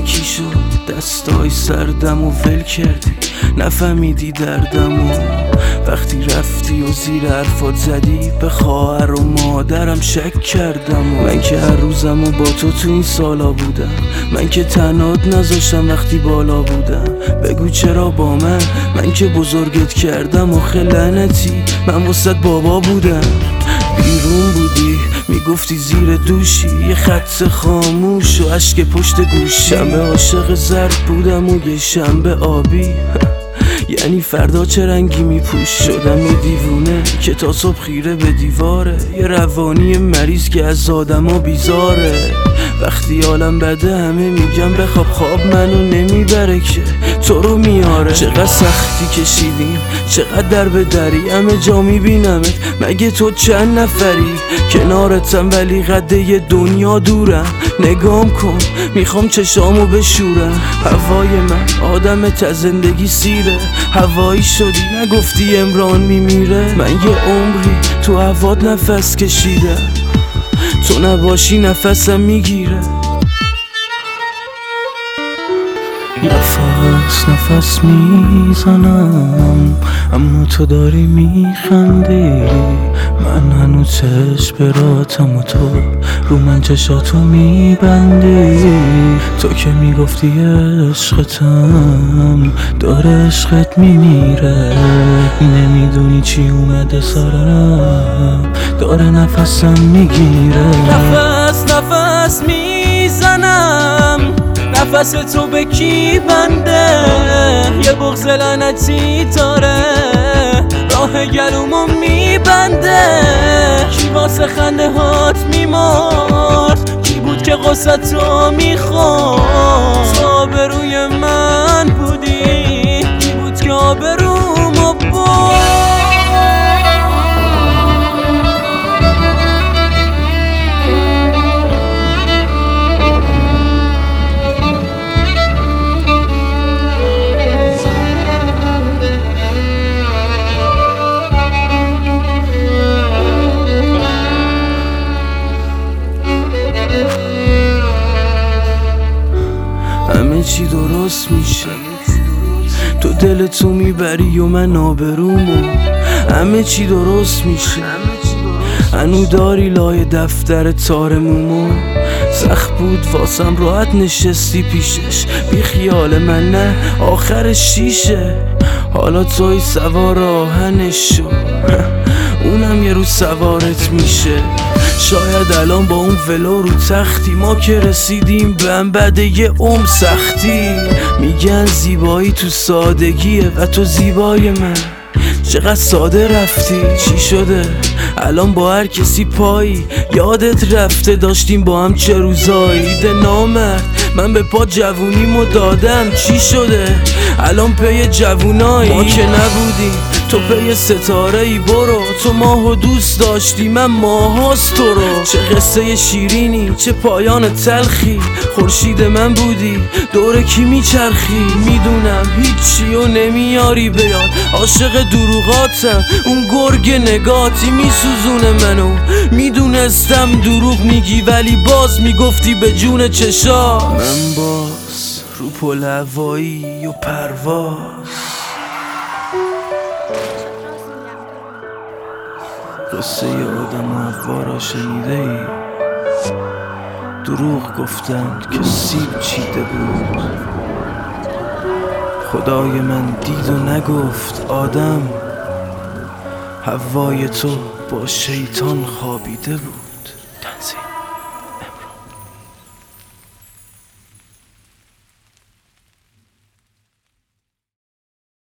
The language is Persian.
یکی شد دستای سردم و ول کردی، نفهمیدی دردم و وقتی رفتی و زیر حرفات زدی به خواهر و مادرم شک کردم. و من که هر روزم و با تو این سالا بودم، من که تنهات نذاشتم وقتی بالا بودم. بگو چرا با من که بزرگت کردم آخه لعنتی من واسط بابا بودم. بیرون بودی میگفتی زیر دوشی، یه خط خاموش و اشک پشت گوشی. شنبه عاشق زرد بودم و یه شنبه آبی یعنی فردا چه رنگی میپوش. شدم یه دیوونه که تا صبح خیره به دیواره، یه روانی مریض که از آدما بیزاره. وقتی حالم بده همه میگم بخواب، خواب منو نمیبره که تو رو میاره. چقدر سختی کشیدیم چقدر در به دری، همه جا میبینمت مگه تو چند نفری؟ کنارتم ولی قده دنیا دورم، نگام کن میخوام چشامو بشورم. هوای من آدمت از زندگی سیره، هوایی شدی نگفتی امران میمیره. من یه عمری تو هوات نفس کشیدم، تو نباشی نفسم میگیره. نفس میزنم اما تو داری میخندی. من هنوز چشم براتم و تو رو من چشاتو میبندی. تو که میگفتی عشقتم داره عشقت میمیره. نمیدونی چی اومده سرم داره نفسم میگیره. نفس میزنم نفس تو به کی بنده، یه بغض لعنتی داره راه گلومو میبنده. کی واسه خنده هات میمرد، کی بود که غصتو میخورد؟ تو آبروی من بودی، کی بود که آبرومو برد؟ همه چی درست میشه، تو دلتو میبری و من آبرومو. همه چی درست میشه، هنو داری لای دفتر تارمومو. سخت بود واسم راحت نشستی پیشش، بی خیال من نه آخر شیشه. حالا توی سوار آهنش شو اونم یه روز سوارت میشه. شاید الان با اون ولو رو تختی، ما که رسیدیم به هم بعد یه عمر سختی. میگن زیبایی تو سادگیه و تو زیبای من چقدر ساده رفتی. چی شده الان با هر کسی پایی؟ یادت رفته داشتیم با هم چه روزایی؟ ده نامرد من به پا جوونیمو دادم. چی شده الان پی جوونایی؟ ما که نبودیم تو پی ستاره ای، برو تو ماهو دوست داشتی من ماهاست تو رو. چه قصه شیرینی چه پایان تلخی، خورشید من بودی دور کی میچرخی. میدونم هیچی و نمیاری بیاد، عاشق دروغاتم اون گرگ نگاتی میسوزونه منو. میدونستم دروغ میگی ولی باز میگفتی به جون چشا. من باز رو پل هوایی و پرواز قصه آدم و حوا را شنیده ای؟ دروغ گفتند که سیب چیده بود، خدای من دید و نگفت آدم هوای تو با شیطان خوابیده بود. تنزیل